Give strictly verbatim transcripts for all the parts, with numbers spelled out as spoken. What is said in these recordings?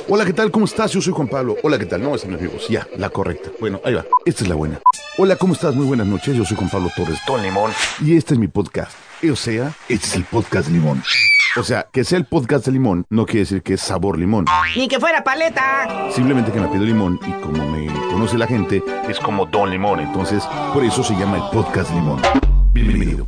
Hola, ¿qué tal? ¿Cómo estás? Yo soy Juan Pablo. Hola, ¿qué tal? No, esa no es mi voz. Ya, la correcta. Bueno, ahí va. Esta es la buena. Hola, ¿cómo estás? Muy buenas noches. Yo soy Juan Pablo Torres Don Limón. Y este es mi podcast. O sea, este es el podcast de Limón. O sea, que sea el podcast de limón no quiere decir que es sabor limón. Ni que fuera paleta. Simplemente que me pido limón y como me conoce la gente, es como Don Limón. Entonces, por eso se llama el podcast Limón. Bienvenido.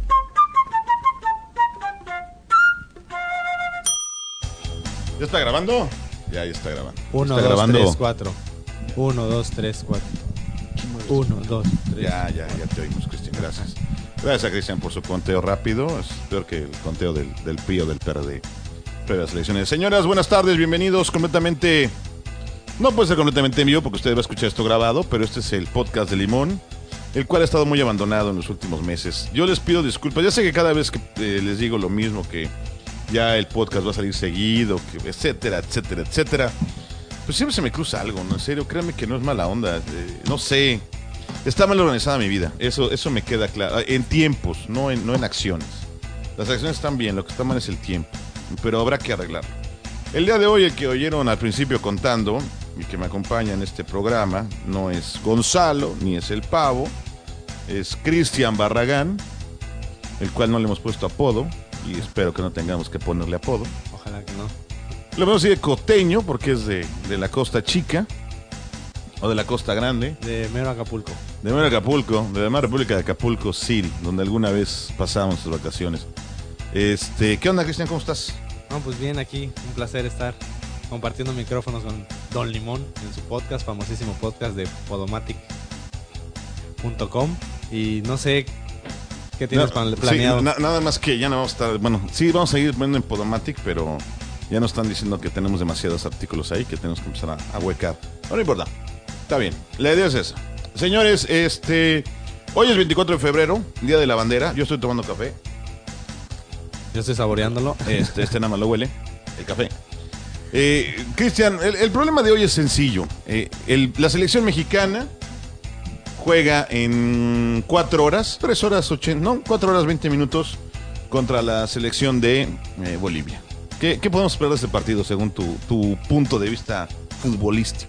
¿Ya está grabando? Ya, ya está grabando. Uno, está dos, grabando. tres, cuatro. Uno, dos, tres, cuatro. Uno, dos, tres. Ya, ya, ya te oímos, Cristian. Gracias. Gracias a Cristian por su conteo rápido. Es peor que el conteo del, del P R I o del P R D. Previas elecciones. Señoras, buenas tardes. Bienvenidos completamente... No puede ser completamente en vivo porque usted va a escuchar esto grabado, pero este es el podcast de Limón, el cual ha estado muy abandonado en los últimos meses. Yo les pido disculpas. Ya sé que cada vez que eh, les digo lo mismo, que ya el podcast va a salir seguido, que etcétera, etcétera, etcétera. Pues siempre se me cruza algo, ¿no? En serio, créanme que no es mala onda. Eh, no sé. Está mal organizada mi vida. Eso, eso me queda claro. En tiempos, no en, no en acciones. Las acciones están bien, lo que está mal es el tiempo. Pero habrá que arreglarlo. El día de hoy, el que oyeron al principio contando y que me acompaña en este programa, no es Gonzalo, ni es el Pavo, es Cristian Barragán, el cual no le hemos puesto apodo, y espero que no tengamos que ponerle apodo. Ojalá que no. Lo vemos así de costeño, porque es de, de la Costa Chica, o de la Costa Grande. De mero Acapulco. De mero Acapulco, de la demás República de Acapulco, Sil, donde alguna vez pasamos sus vacaciones. Este, ¿qué onda, Cristian? ¿Cómo estás? No, pues bien, aquí. Un placer estar compartiendo micrófonos con Don Limón en su podcast, famosísimo podcast de podomatic punto com. Y no sé qué tienes No, planeado. Sí, na- nada más que ya no vamos a estar... Bueno, sí, vamos a seguir poniendo en Podomatic, pero ya nos están diciendo que tenemos demasiados artículos ahí que tenemos que empezar a, a huecar. No, no importa. Está bien. La idea es esa. Señores, este... Hoy es veinticuatro de febrero, Día de la Bandera. Yo estoy tomando café. Yo estoy saboreándolo. Este, este nada más lo huele, el café. Eh, Cristian, el, el problema de hoy es sencillo. Eh, el- la selección mexicana juega en cuatro horas, tres horas ochenta, no, cuatro horas veinte minutos contra la selección de eh, Bolivia. ¿Qué, ¿Qué podemos esperar de este partido según tu, tu punto de vista futbolístico?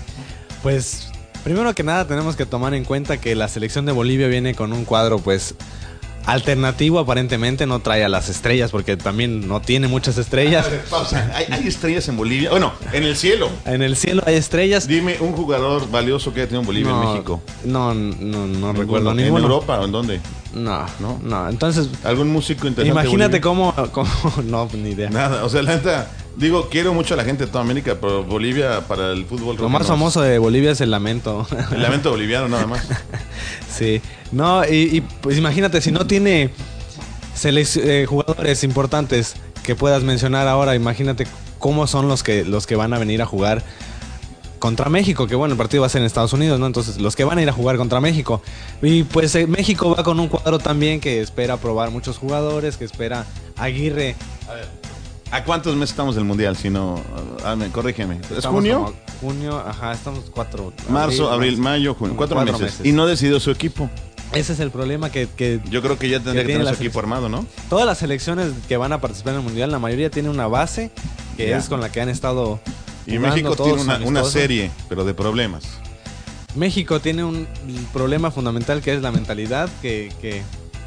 Pues, primero que nada tenemos que tomar en cuenta que la selección de Bolivia viene con un cuadro, pues, alternativo. Aparentemente no trae a las estrellas porque también no tiene muchas estrellas. Pausa. ¿Hay, hay estrellas en Bolivia? Bueno, en el cielo. En el cielo hay estrellas. Dime un jugador valioso que haya tenido en Bolivia no, en México. No, no, no ¿En recuerdo ¿En ninguno. Europa o en dónde? No, ¿No? no, no. Entonces, ¿Algún músico interesante? imagínate de cómo, cómo... No, ni idea. Nada, o sea, la neta, digo, quiero mucho a la gente de toda América, pero Bolivia para el fútbol... Lo más no, famoso de Bolivia es el lamento. El lamento boliviano nada más. Sí. No, y, y, pues imagínate, si no tiene selec- eh, jugadores importantes que puedas mencionar ahora, imagínate cómo son los que, los que van a venir a jugar contra México, que bueno, el partido va a ser en Estados Unidos, ¿no? Entonces, los que van a ir a jugar contra México. Y pues eh, México va con un cuadro también que espera probar muchos jugadores, que espera Aguirre. ¿A cuántos meses estamos del Mundial? Si no, ah, me- corrígeme. ¿Es Estamos junio? como- Junio, ajá, estamos cuatro. Marzo, abril, marzo. mayo, junio. Cuatro, Cuatro meses. meses. Y no decidió su equipo. Ese es el problema que, que Yo creo que ya tendría que, tiene tener la su equipo armado, ¿no? todas las selecciones que van a participar en el Mundial, la mayoría tiene una base que Ya. es con la que han estado Y jugando México todos tiene una, una amistosos. serie, pero de problemas. México tiene un problema fundamental que es la mentalidad, que, que,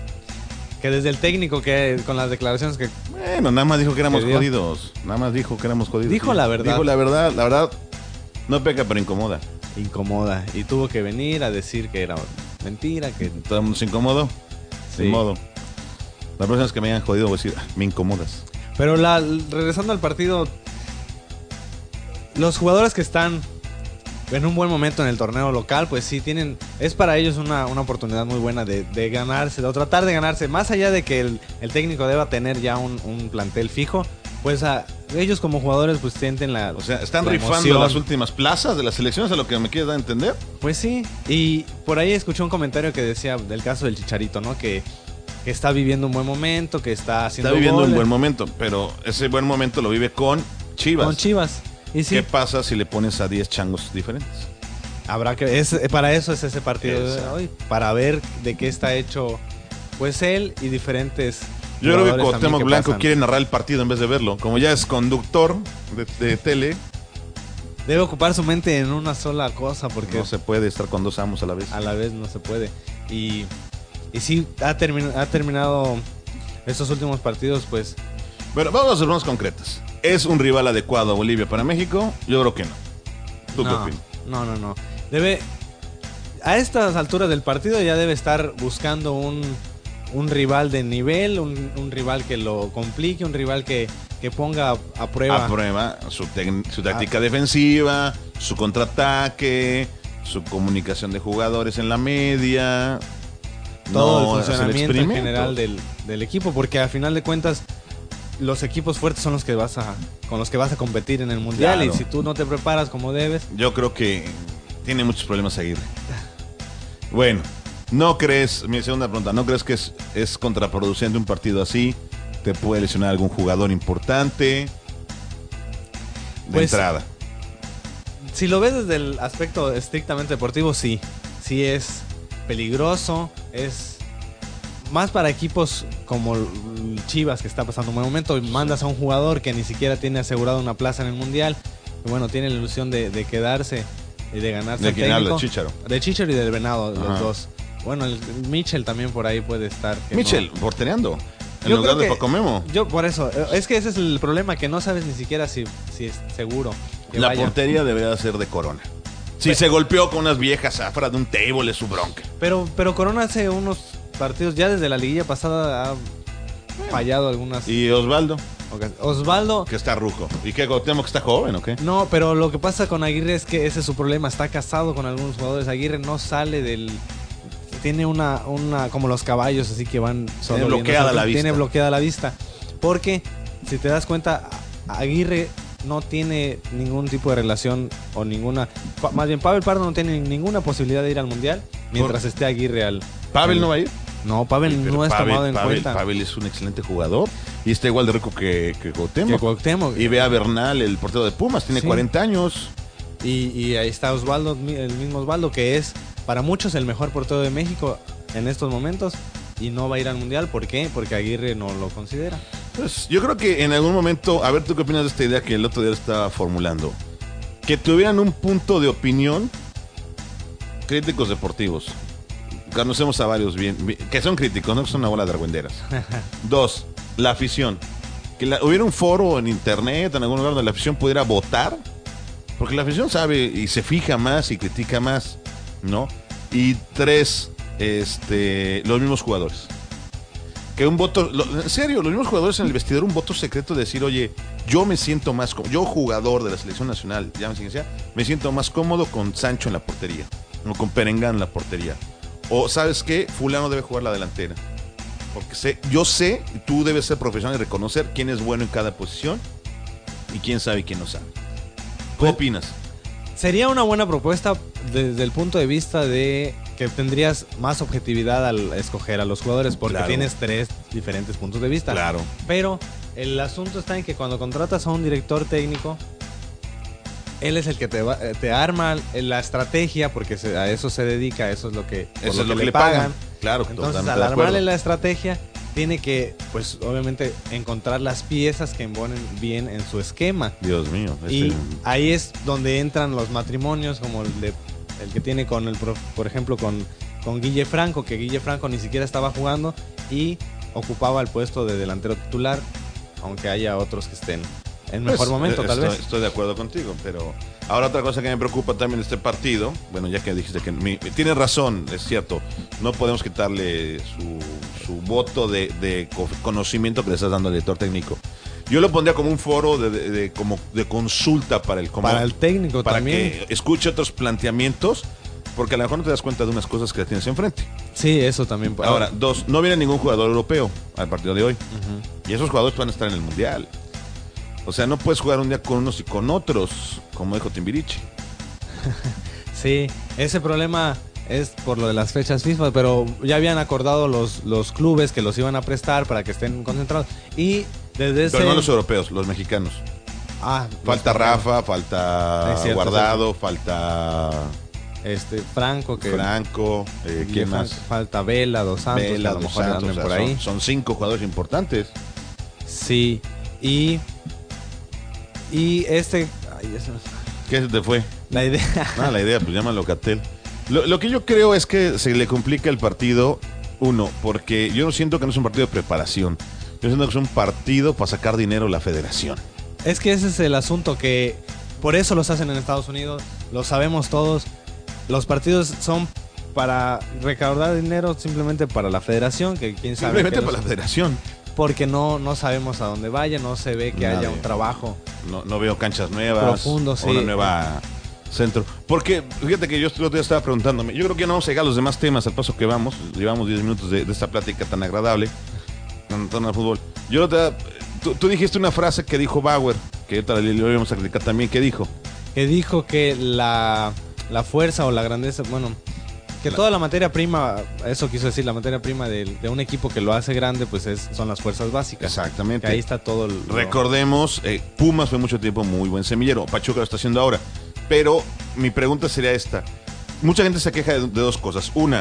que desde el técnico, que con las declaraciones que... Bueno, nada más dijo que éramos ¿Qué dio? jodidos. Nada más dijo que éramos jodidos. Dijo la verdad. Dijo la verdad. La verdad, no peca, pero incomoda. incomoda y tuvo que venir a decir que era mentira, que... Todo el mundo se incomodó. Sí. Sin modo. La próxima vez que me hayan jodido voy a decir, "Ah, me incomodas". Pero la, regresando al partido, los jugadores que están en un buen momento en el torneo local, pues sí tienen, es para ellos una, una oportunidad muy buena de, de ganarse, o tratar de ganarse, más allá de que el, el técnico deba tener ya un, un plantel fijo, pues a, ellos como jugadores pues sienten la... O sea, ¿están la rifando emoción. las últimas plazas de las selecciones? ¿A lo que me quieres dar a entender? Pues sí, y por ahí escuché un comentario que decía del caso del Chicharito, ¿no? Que, que está viviendo un buen momento, que está haciendo Está viviendo goles un buen momento, pero ese buen momento lo vive con Chivas. con Chivas. Y sí, ¿Qué pasa si le pones a diez changos diferentes? habrá que es, para eso es ese partido de Exacto. hoy, para ver de qué está hecho pues él y diferentes. Yo creo que jugadores también Cuauhtémoc que Blanco pasan. quiere narrar el partido en vez de verlo. Como ya es conductor de, de tele, debe ocupar su mente en una sola cosa porque No se puede estar con dos amos a la vez. a la vez no se puede. Y, y sí, ha, termi- ha terminado estos últimos partidos, pues... Bueno, vamos a hacer unas concretas. ¿Es un rival adecuado a Bolivia para México? Yo creo que no. ¿Tú qué No, opinas? no, no, no. Debe... A estas alturas del partido ya debe estar buscando un, un rival de nivel, un, un rival que lo complique, un rival que, que ponga a, a prueba. A prueba su, tec- su táctica defensiva, su contraataque, su comunicación de jugadores en la media. todo no el hacer funcionamiento en experimentos. general del, del equipo, porque al final de cuentas los equipos fuertes son los que vas a con los que vas a competir en el mundial. Claro. Y si tú no te preparas como debes, Yo creo que tiene muchos problemas Aguirre. Bueno, ¿no crees, mi segunda pregunta, ¿no crees que es, es contraproducente un partido así? ¿Te puede lesionar algún jugador importante? De Pues, entrada. si lo ves desde el aspecto estrictamente deportivo, sí, sí es peligroso, es más para equipos como Chivas, que está pasando un buen momento, y mandas a un jugador que ni siquiera tiene asegurado una plaza en el mundial, y bueno, tiene la ilusión de, de quedarse y de ganarse ¿De el quién habla? técnico. Chícharo. De Chicharo y del Venado, Ajá. los dos. Bueno, el, el Mitchell también por ahí puede estar. que Michel, no- portereando. En Yo lugar creo de que- Paco Memo. Yo por eso, eh, es que ese es el problema, que no sabes ni siquiera si, si es seguro que La vaya. portería debería ser de Corona. Si Pe- se golpeó con unas viejas afuera de un table es su bronca. Pero, pero Corona hace unos partidos, ya desde la liguilla pasada ha fallado algunas Y Osvaldo, ocasiones. Osvaldo, que está ruco. ¿Y qué? ¿Tenemos que está joven o qué? no, pero lo que pasa con Aguirre es que ese es su problema, está casado con algunos jugadores. Aguirre no sale del... Tiene una, una como los caballos, así que van solo viendo bloqueada hacia- la vista. Tiene bloqueada la vista. Porque, si te das cuenta, Aguirre no tiene ningún tipo de relación o ninguna... pa- Más bien, Pavel Pardo no tiene ninguna posibilidad de ir al Mundial mientras esté Aguirre al... ¿Pavel al- no va a ir? No, Pavel Sí, pero no es Pavel- tomado en Pavel- cuenta. Pavel es un excelente jugador y está igual de rico que, que Cuauhtémoc. Que Cuauhtémoc. Y ve a Bernal, el portero de Pumas, tiene Sí. cuarenta años. Y, y ahí está Osvaldo, el mismo Osvaldo, que es para muchos el mejor portero de México en estos momentos y no va a ir al Mundial. ¿Por qué? Porque Aguirre no lo considera. Pues yo creo que en algún momento, a ver, ¿tú qué opinas de esta idea que el otro día estaba formulando? Que tuvieran un punto de opinión críticos deportivos. Conocemos a varios bien, bien- que son críticos, no que son una bola de argüenderas. Dos, la afición. Que la- hubiera un foro en internet, en algún lugar donde la afición pudiera votar. Porque la afición sabe y se fija más y critica más, ¿no? Y tres, este, los mismos jugadores. Que un voto, lo- en serio, los mismos jugadores en el vestidor, un voto secreto de decir, oye, yo me siento más cómodo, yo jugador de la selección nacional, ya quien sea, me siento más cómodo con Sancho en la portería, o con Perengán en la portería. O, ¿sabes qué? Fulano debe jugar la delantera. Porque sé, yo sé, tú debes ser profesional y reconocer quién es bueno en cada posición y quién sabe y quién no sabe. ¿Qué Pues- opinas? Sería una buena propuesta desde el punto de vista de que tendrías más objetividad al escoger a los jugadores, porque Claro. tienes tres diferentes puntos de vista. Claro. Pero el asunto está en que cuando contratas a un director técnico, él es el que te, va- eh, te arma la estrategia, porque se- a eso se dedica, eso es lo que, por Eso es lo que le pagan. Claro, Entonces, totalmente al de armarle acuerdo. la estrategia, tiene que, pues, obviamente, encontrar las piezas que embonen bien en su esquema. Dios mío. Y este- ahí es donde entran los matrimonios, como el, de, el que tiene con el, pro- por ejemplo, con, con Guille Franco, que Guille Franco ni siquiera estaba jugando y ocupaba el puesto de delantero titular, aunque haya otros que estén en mejor Pues, momento, eh, tal estoy, vez. Estoy de acuerdo contigo, pero ahora otra cosa que me preocupa también de este partido, bueno, ya que dijiste que mi, tienes razón, es cierto, no podemos quitarle su, su voto de, de co- conocimiento que le estás dando al director técnico. Yo lo pondría como un foro de, de- de- como de consulta para el como- Para el técnico para también. que escuche otros planteamientos, porque a lo mejor no te das cuenta de unas cosas que tienes enfrente. Sí, eso también. Ahora, dos, no viene ningún jugador europeo al partido de hoy. Ujú. Y esos jugadores van a estar en el Mundial. O sea, no puedes jugar un día con unos y con otros, como dijo Timbiriche. Sí, ese problema es por lo de las fechas FIFA, pero ya habían acordado los, los clubes que los iban a prestar para que estén concentrados. Y desde ese... Pero no los europeos, los mexicanos. Ah, Falta los- Rafa, falta Es cierto, Guardado, falta Este, Franco, que... Franco, eh, Guille ¿quién Franco, más? Falta Vela, Dos Santos, que Vela, a lo Dos mejor Santos, anden o sea, por ahí. Son, son cinco jugadores importantes. Sí, y... Y este... Ay, ya se me- ¿Qué se te fue? La idea. Ah, la idea, pues llámalo Locatel. Lo, lo que yo creo es que se le complica el partido, uno, porque yo no siento que no es un partido de preparación. Yo siento que es un partido para sacar dinero a la federación. Es que ese es el asunto, que por eso los hacen en Estados Unidos, lo sabemos todos. Los partidos son para recaudar dinero simplemente para la federación, que quién sabe. Simplemente que para los... la federación. Porque no, no sabemos a dónde vaya, no se ve que Nadie. haya un trabajo No, no veo canchas nuevas. profundo, sí. Una nueva centro. Porque, fíjate que yo el otro día estaba preguntándome, yo creo que no vamos a llegar a los demás temas al paso que vamos. Llevamos diez minutos de, de esta plática tan agradable en torno al fútbol. Yo el otro día, tú, tú dijiste una frase que dijo Bauer, que ahorita le íbamos a criticar también, ¿qué dijo? Que dijo que la, la fuerza o la grandeza, bueno, que toda la materia prima, eso quiso decir, la materia prima de, de un equipo que lo hace grande, pues es, son las fuerzas básicas. Exactamente. Que ahí está todo el... Recordemos, eh, Pumas fue mucho tiempo muy buen semillero, Pachuca lo está haciendo ahora. Pero mi pregunta sería esta. Mucha gente se queja de, de dos cosas. Una,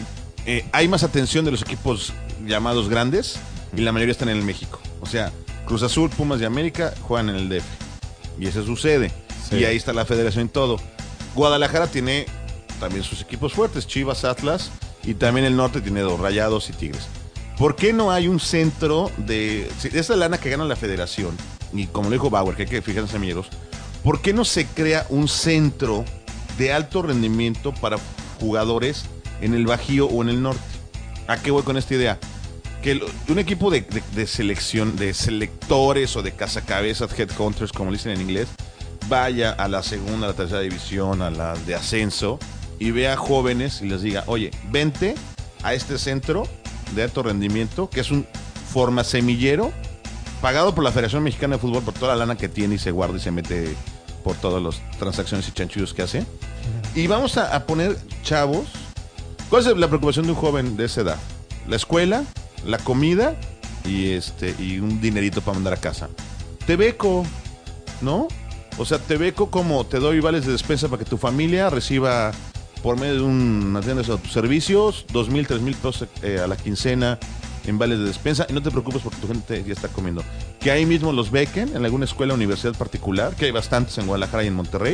eh, hay más atención de los equipos llamados grandes y la mayoría están en el México. O sea, Cruz Azul, Pumas y América juegan en el D F. Y eso sucede. Sí. Y ahí está la federación y todo. Guadalajara tiene también sus equipos fuertes, Chivas, Atlas, y también el norte tiene dos, Rayados y Tigres. ¿Por qué no hay un centro de... si esa lana que gana la federación, y como lo dijo Bauer, que hay que fijarse en semilleros, ¿por qué no se crea un centro de alto rendimiento para jugadores en el Bajío o en el norte? ¿A qué voy con esta idea? Que el- un equipo de, de- de selección, de selectores o de cazacabezas, headhunters, como le dicen en inglés, vaya a la segunda, a la tercera división, a la de ascenso, y vea jóvenes y les diga, oye, vente a este centro de alto rendimiento, que es un forma semillero, pagado por la Federación Mexicana de Fútbol por toda la lana que tiene y se guarda y se mete por todas las transacciones y chanchullos que hace. Y vamos a, a poner chavos. ¿Cuál es la preocupación de un joven de esa edad? La escuela, la comida y este y un dinerito para mandar a casa. Te beco, ¿no? O sea, te beco como te doy vales de despensa para que tu familia reciba por medio de una tienda de tus servicios, dos mil, tres mil pesos eh, a la quincena en vales de despensa, y no te preocupes porque tu gente ya está comiendo. Que ahí mismo los bequen en alguna escuela o universidad particular, que hay bastantes en Guadalajara y en Monterrey.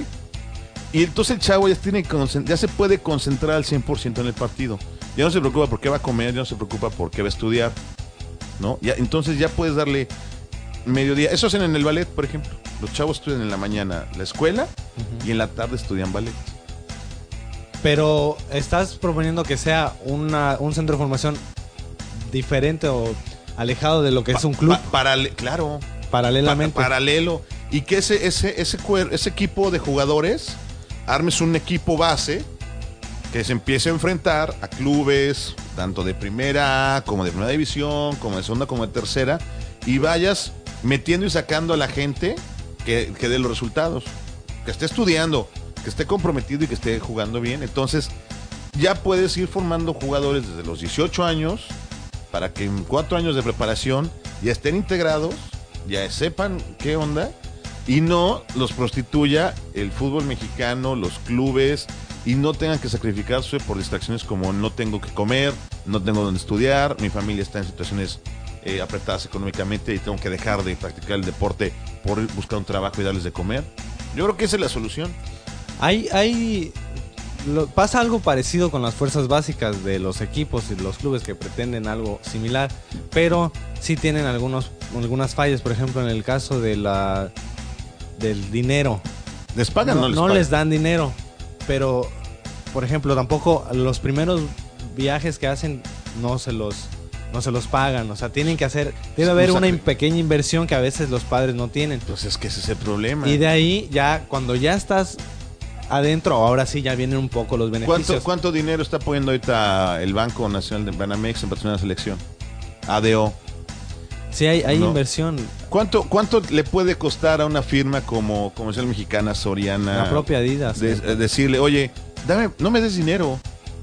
Y entonces el chavo ya, tiene, ya se puede concentrar al cien por ciento en el partido. Ya no se preocupa por qué va a comer, ya no se preocupa por qué va a estudiar, ¿no? Ya, entonces ya puedes darle mediodía. Eso hacen en el ballet, por ejemplo. Los chavos estudian en la mañana la escuela uh-huh. y en la tarde estudian ballet. Pero estás proponiendo que sea una, un centro de formación diferente o alejado de lo que pa, es un club. Pa, parale, claro. Paralelamente. Pa, paralelo. Y que ese, ese, ese, ese equipo de jugadores armes un equipo base que se empiece a enfrentar a clubes tanto de primera como de primera división, como de segunda, como de tercera, y vayas metiendo y sacando a la gente que, que dé los resultados, que esté estudiando, que esté comprometido y que esté jugando bien. Entonces ya puedes ir formando jugadores desde los dieciocho años para que en cuatro años de preparación ya estén integrados, ya sepan qué onda y no los prostituya el fútbol mexicano, los clubes, y no tengan que sacrificarse por distracciones como no tengo que comer, no tengo donde estudiar, mi familia está en situaciones eh, apretadas económicamente y tengo que dejar de practicar el deporte por buscar un trabajo y darles de comer. Yo creo que esa es la solución. Hay, hay lo, pasa algo parecido con las fuerzas básicas de los equipos y los clubes que pretenden algo similar, pero sí tienen algunos, algunas fallas. Por ejemplo, en el caso de la del dinero. ¿Les pagan no, no les no pagan? les dan dinero, pero por ejemplo, tampoco los primeros viajes que hacen no se los no se los pagan, o sea, tienen que hacer, debe haber una in- pequeña inversión que a veces los padres no tienen. Pues es que ese es el problema. Y de ahí ya cuando ya estás adentro, ahora sí ya vienen un poco los beneficios. ¿Cuánto, cuánto dinero está poniendo ahorita el Banco Nacional de Banamex en patrocinar la selección? A D O. Sí, hay, hay no. inversión. ¿Cuánto, ¿Cuánto le puede costar a una firma como Comercial Mexicana, Soriana? La propia Adidas. De, eh, decirle, oye, dame, no me des dinero.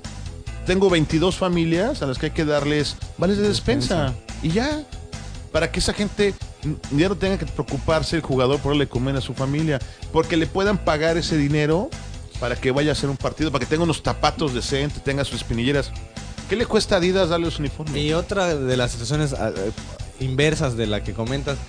Tengo veintidós familias a las que hay que darles vales de despensa. despensa. Y ya. Para que esa gente ya no tenga que preocuparse el jugador por darle comer a su familia. Porque le puedan pagar ese dinero para que vaya a hacer un partido, para que tenga unos zapatos decentes, tenga sus espinilleras. ¿Qué le cuesta a Adidas darle los uniformes? Y otra de las situaciones uh, inversas de la que comentas,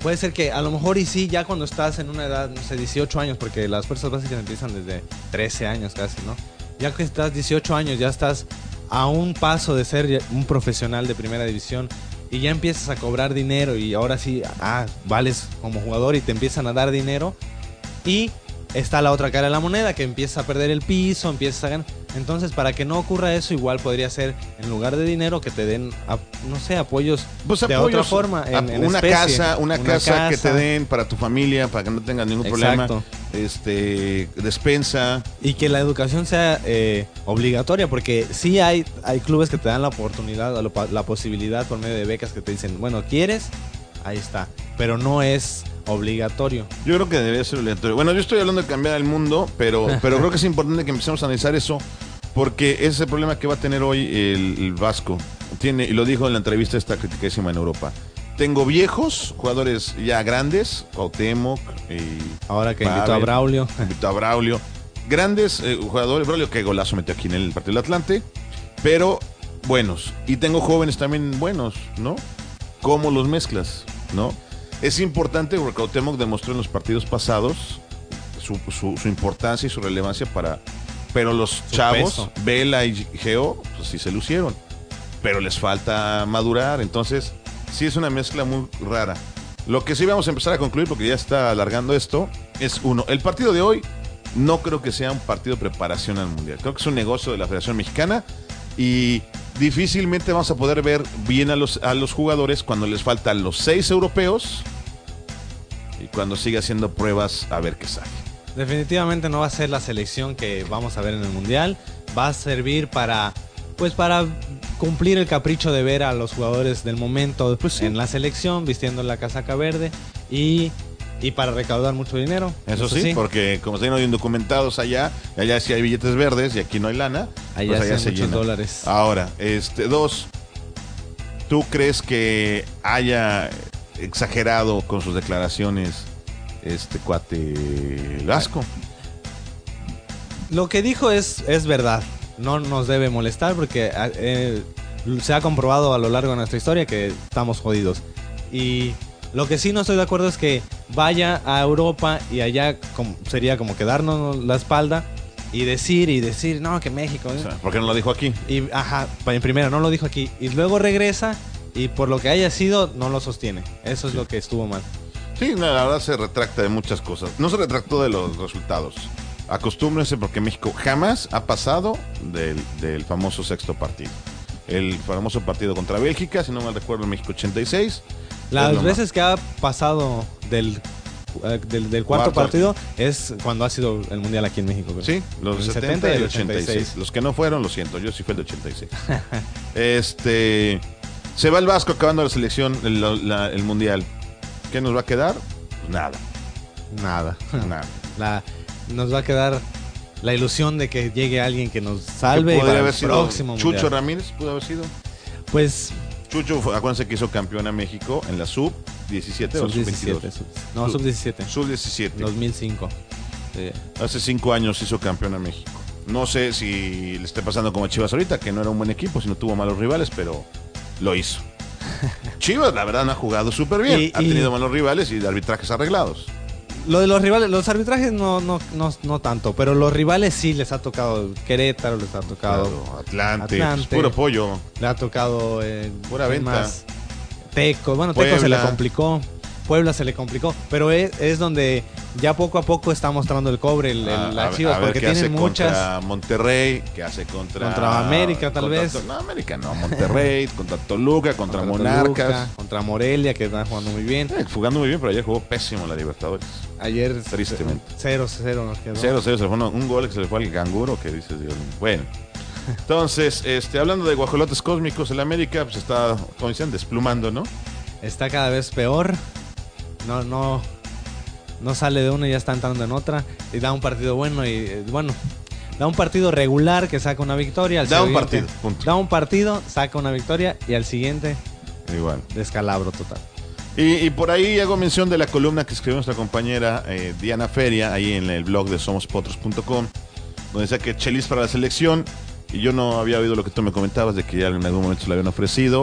puede ser que a lo mejor y sí, ya cuando estás en una edad, no sé, dieciocho años, porque las fuerzas básicas empiezan desde trece años casi, ¿no? Ya que estás dieciocho años, ya estás a un paso de ser un profesional de primera división y ya empiezas a cobrar dinero y ahora sí, ah, vales como jugador y te empiezan a dar dinero y está la otra cara de la moneda que empieza a perder el piso, empieza a ganar. Entonces, para que no ocurra eso, igual podría ser, en lugar de dinero, que te den, a, no sé, apoyos pues de apoyos, otra forma. En, en una, especie, casa, una, una casa, casa que te den para tu familia, para que no tengas ningún Exacto. problema. Este, despensa. Y que la educación sea eh, obligatoria, porque sí hay, hay clubes que te dan la oportunidad, la, la posibilidad por medio de becas que te dicen, bueno, ¿quieres? Ahí está. Pero no es obligatorio. Yo creo que debería ser obligatorio. Bueno, yo estoy hablando de cambiar el mundo, pero, pero creo que es importante que empecemos a analizar eso, porque ese es el problema que va a tener hoy el, el Vasco. Tiene, y lo dijo en la entrevista esta criticadísima en Europa. Tengo viejos, jugadores ya grandes, Cuauhtémoc y ahora que Pavel, invitó a Braulio. Invitó a Braulio. Grandes eh, jugadores, Braulio que golazo metió aquí en el partido del Atlante, pero buenos. Y tengo jóvenes también buenos, ¿no? ¿Cómo los mezclas, no? Es importante porque Cuauhtémoc demostró en los partidos pasados su, su, su importancia y su relevancia para... Pero los su chavos, peso. Vela y Geo, pues sí se lucieron. Pero les falta madurar, entonces sí es una mezcla muy rara. Lo que sí vamos a empezar a concluir, porque ya está alargando esto, es uno, el partido de hoy no creo que sea un partido de preparación al Mundial. Creo que es un negocio de la Federación Mexicana y difícilmente vamos a poder ver bien a los, a los jugadores cuando les faltan los seis europeos y cuando siga haciendo pruebas a ver qué sale. Definitivamente no va a ser la selección que vamos a ver en el Mundial. Va a servir para, pues para cumplir el capricho de ver a los jugadores del momento pues sí. en la selección, vistiendo la casaca verde y, y para recaudar mucho dinero. Eso, Eso sí, sí, porque como están hoy indocumentados allá, allá sí hay billetes verdes y aquí no hay lana. Allá, pues allá se muchos llena. dólares. Ahora, este, dos, ¿tú crees que haya exagerado con sus declaraciones este cuate Vasco? Lo que dijo es, es verdad. No nos debe molestar porque eh, se ha comprobado a lo largo de nuestra historia que estamos jodidos. Y lo que sí no estoy de acuerdo es que vaya a Europa y allá como, sería como quedarnos la espalda y decir y decir, no, que México... ¿eh? O sea, ¿por qué no lo dijo aquí? Y, ajá, en primera no lo dijo aquí. Y luego regresa y por lo que haya sido no lo sostiene. Eso es sí. lo que estuvo mal. Sí, la verdad se retracta de muchas cosas. No se retractó de los resultados. Acostúmbrense porque México jamás ha pasado del, del famoso sexto partido. El famoso partido contra Bélgica, si no mal recuerdo, en México ochenta y seis. Las veces que ha pasado del, uh, del, del cuarto, cuarto partido es cuando ha sido el Mundial aquí en México. Creo. Sí, los el setenta y el ochenta y seis. Los que no fueron, lo siento, yo sí fue el de ochenta y seis. este, se va el Vasco acabando la selección, el, la, el Mundial. ¿Qué nos va a quedar? Pues nada. Nada. Nada. La, nos va a quedar la ilusión de que llegue alguien que nos salve para el haber sido próximo Chucho mundial. Ramírez pudo haber sido. Pues Chucho, acuérdense que hizo campeón a México en la sub diecisiete o sub veintidós. Sub, no, sub diecisiete. Sub diecisiete. dos mil cinco. Sí. Hace cinco años hizo campeón a México. No sé si le esté pasando como a Chivas ahorita, que no era un buen equipo, sino tuvo malos rivales, pero lo hizo. Chivas, la verdad, no ha jugado súper bien. Y, ha y... tenido malos rivales y arbitrajes arreglados. Lo de los rivales, los arbitrajes no, no, no, no tanto, pero los rivales sí les ha tocado. Querétaro les ha tocado. Claro, Atlante, Atlante pues puro pollo. Le ha tocado eh, pura venta. Más, Teco, bueno, Teco se le complicó. Puebla se le complicó, pero es, es donde ya poco a poco está mostrando el cobre el, a, el, la Chivas, a ver, porque ¿qué tienen hace muchas contra Monterrey, que hace contra contra América tal contra, vez, no América no, Monterrey, contra Toluca, contra, contra Monarcas, Toluca, contra Morelia que está jugando muy bien, eh, jugando muy bien, pero ayer jugó pésimo la Libertadores. Ayer tristemente cero cero nos quedó. cero cero se fue un gol que se le fue al canguro que dices Dios mío. Bueno. Entonces, este hablando de guajolotes cósmicos, el América pues está, como dicen, desplumando, ¿no? Está cada vez peor. No, no, no sale de una y ya está entrando en otra. Y da un partido bueno y bueno, da un partido regular que saca una victoria. Al da un siguiente, partido, punto. Da un partido, saca una victoria y al siguiente igual. Descalabro total. Y, y por ahí hago mención de la columna que escribió nuestra compañera eh, Diana Feria, ahí en el blog de somos potros punto com, donde decía que Chelis para la selección, y yo no había oído lo que tú me comentabas de que ya en algún momento se le habían ofrecido.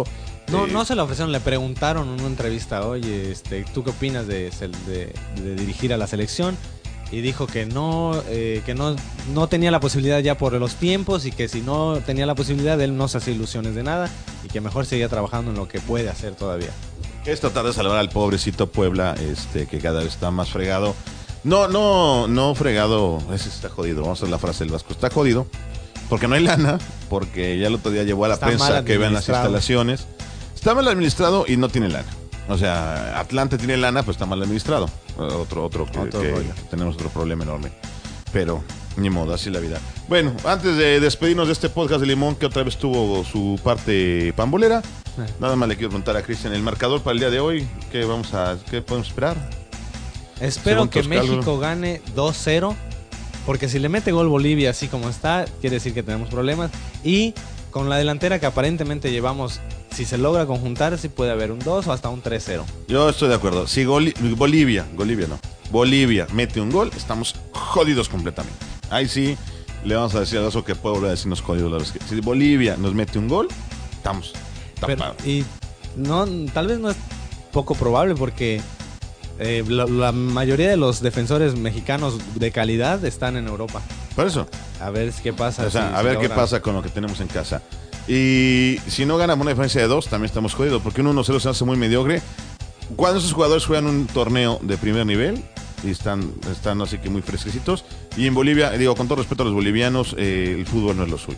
No, Eh, no se lo ofrecieron, le preguntaron en una entrevista, oye, este, ¿tú qué opinas de, sel- de, de dirigir a la selección? Y dijo que no, eh, que no, no tenía la posibilidad ya por los tiempos y que si no tenía la posibilidad él no se hace ilusiones de nada y que mejor seguía trabajando en lo que puede hacer todavía. Es tratar de salvar al pobrecito Puebla, este, que cada vez está más fregado. No, no, no fregado, ese está jodido, vamos a hacer la frase del Vasco, está jodido, porque no hay lana, porque ya el otro día llevó a la Está mal prensa que vean las administrado. instalaciones. Está mal administrado y no tiene lana. O sea, Atlante tiene lana, pues está mal administrado. Otro, otro, que, Otro que- rollo. que tenemos otro problema enorme. Pero, ni modo, así es la vida. Bueno, antes de despedirnos de este podcast de Limón, que otra vez tuvo su parte pambolera, nada más le quiero preguntar a Cristian, el marcador para el día de hoy, ¿qué vamos a, qué podemos esperar? Espero Según que tus México cálculos. gane dos cero, porque si le mete gol Bolivia así como está, quiere decir que tenemos problemas. Y con la delantera que aparentemente llevamos, si se logra conjuntar, sí puede haber un dos o hasta un tres cero. Yo estoy de acuerdo. Si Goli- Bolivia, Bolivia no, Bolivia mete un gol, estamos jodidos completamente. Ahí sí le vamos a decir a Dazo que puede volver a decirnos jodidos. La verdad es que si Bolivia nos mete un gol, estamos Pero, tapados. y no, tal vez no es poco probable porque eh, la, la mayoría de los defensores mexicanos de calidad están en Europa. Por eso, A ver qué pasa. o sea, si- a si ver qué logran- pasa con lo que tenemos en casa. Y si no ganamos una diferencia de dos, también estamos jodidos, porque un uno cero se hace muy mediocre. Cuando esos jugadores juegan un torneo de primer nivel y están, están así que muy fresquecitos. Y en Bolivia, digo, con todo respeto a los bolivianos, eh, el fútbol no es lo suyo.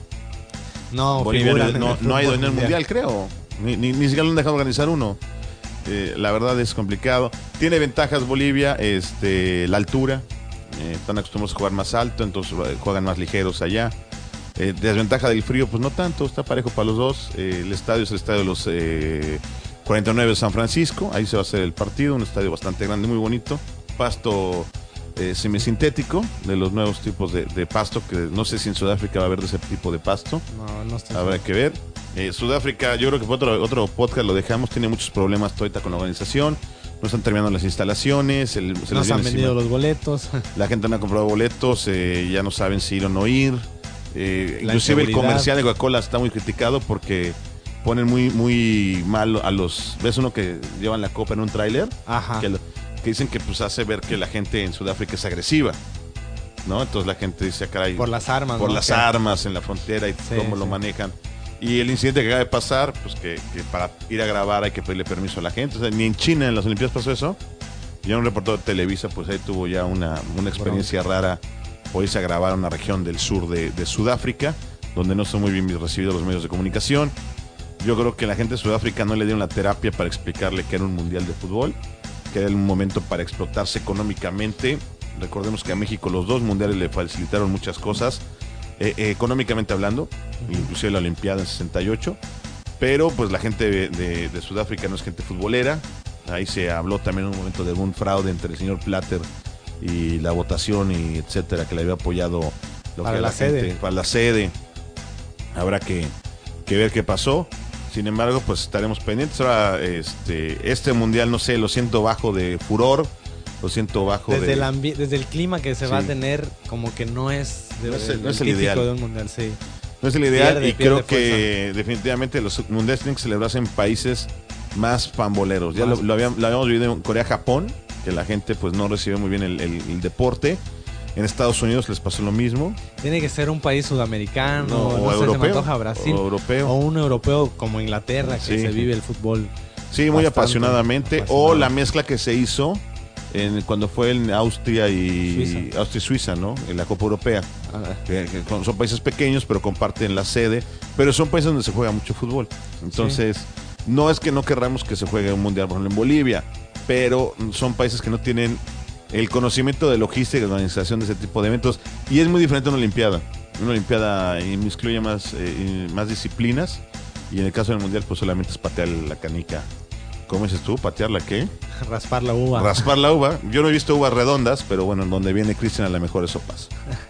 No, Bolivia figuran en no, el no ha ido fútbol en el mundial, creo. Ni, ni, ni siquiera lo han dejado organizar uno. Eh, la verdad es complicado. Tiene ventajas Bolivia, este, la altura. Eh, están acostumbrados a jugar más alto, entonces eh, juegan más ligeros allá. Eh, desventaja del frío, pues no tanto, está parejo para los dos. Eh, el estadio es el estadio de los eh, cuarenta y nueve de San Francisco. Ahí se va a hacer el partido, un estadio bastante grande, muy bonito. Pasto eh, semisintético, de los nuevos tipos de, de pasto, que no sé si en Sudáfrica va a haber de ese tipo de pasto. No, no estoy Habrá seguro. que ver. Eh, Sudáfrica, yo creo que fue otro, otro podcast, lo dejamos, tiene muchos problemas ahorita con la organización. No están terminando las instalaciones. El, se les Nos viene han encima. vendido los boletos. La gente no ha comprado boletos, eh, ya no saben si ir o no ir. Eh, La inclusive el inseguridad. comercial de Coca-Cola está muy criticado porque ponen muy muy mal a los... ¿Ves uno que llevan la copa en un tráiler? Ajá. Que, lo- que dicen que pues hace ver que la gente en Sudáfrica es agresiva, ¿no? Entonces la gente dice, "Ah, caray, Por las armas. por ¿no? las Que- armas en la frontera y Sí, cómo lo sí. manejan". Y el incidente que acaba de pasar, pues que, que para ir a grabar hay que pedirle permiso a la gente. O sea, ni en China en las Olimpiadas pasó eso. Y un reportero de Televisa, pues ahí tuvo ya una, una experiencia rara por irse a grabar a una región del sur de, de Sudáfrica, donde no son muy bien recibidos los medios de comunicación. Yo creo que la gente de Sudáfrica no le dieron la terapia para explicarle que era un mundial de fútbol, que era un momento para explotarse económicamente. Recordemos que a México los dos mundiales le facilitaron muchas cosas, eh, eh, económicamente hablando, inclusive la Olimpiada en sesenta y ocho, pero pues la gente de, de- de Sudáfrica no es gente futbolera. Ahí se habló también en un momento de un fraude entre el señor Platter y la votación y etcétera, que le había apoyado lo Para que la gente- sede. para la sede. Habrá que, que ver qué pasó. Sin embargo, pues estaremos pendientes. Ahora, este, este mundial, no sé, lo siento bajo de furor, lo siento bajo Desde, de... el ambi- desde el clima que se va a Sí. tener, como que no es, de- No es el- el no es el típico ideal. de un mundial, sí. No es el ideal Pierde, y pierde creo que definitivamente los mundiales tienen que celebrarse en países más pamboleros. Ya Más. lo, lo habíamos, lo habíamos vivido en Corea, Japón, que la gente pues no recibe muy bien el, el- el deporte. En Estados Unidos les pasó lo mismo. Tiene que ser un país sudamericano, No, no, o sé, se me europeo, antoja Brasil. o europeo. O un europeo como Inglaterra, que Sí. se vive el fútbol. Sí, muy Bastante apasionadamente. apasionado. O la mezcla que se hizo en, cuando fue en Austria y Suiza. Austria y Suiza, ¿no? En la Copa Europea. Ah, Que, que son son países pequeños, pero comparten la sede. Pero son países donde se juega mucho fútbol. Entonces, no es que no querramos que se juegue un mundial, por ejemplo, en Bolivia, pero son países que no tienen el conocimiento de logística y de organización de ese tipo de eventos. Y es muy diferente a una Olimpiada. Una Olimpiada incluye más, eh, más disciplinas. Y en el caso del mundial, pues solamente es patear la canica. ¿Cómo dices tú? ¿Patear la qué? raspar la uva. Raspar la uva. Yo no he visto uvas redondas, pero bueno, en donde viene Cristian a lo mejor eso pasa.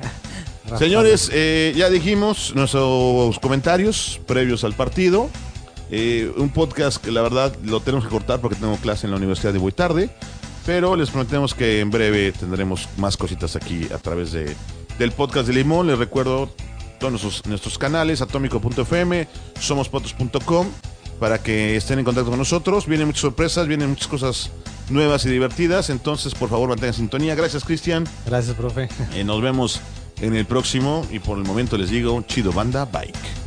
Raspar Señores, eh, ya dijimos nuestros comentarios previos al partido. Eh, un podcast que la verdad lo tenemos que cortar porque tengo clase en la universidad de muy tarde. Pero les prometemos que en breve tendremos más cositas aquí a través de, del podcast de Limón. Les recuerdo todos nuestros, nuestros canales, atómico punto f m, somospotos punto com para que estén en contacto con nosotros. Vienen muchas sorpresas, vienen muchas cosas nuevas y divertidas. Entonces, por favor, mantengan sintonía. Gracias, Cristian. Gracias, profe. Eh, nos vemos en el próximo. Y por el momento les digo, chido banda, bike.